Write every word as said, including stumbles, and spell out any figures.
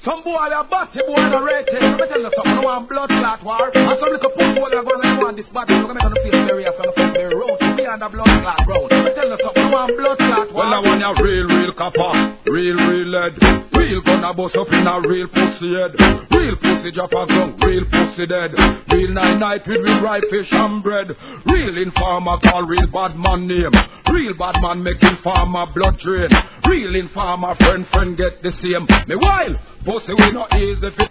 Some boy are batty boy and a rated. Let me tell you something. I want blood clot war. And some little put boy are going to want this batty. You're going to make them feel serious and feel very road. So we are the blood clot road. Let me tell you something. I want blood clot war. Well, I want a real, real copper. Real, real lead. Real gonna bust up in a real pussy head. Real pussy drop a gun. Real pussy dead. Real night night with real ripe fish and bread. Real informer call real bad man name. Real bad man making farmer blood drain. Real informer friend friend get the same. Me while pussy we not easy fit.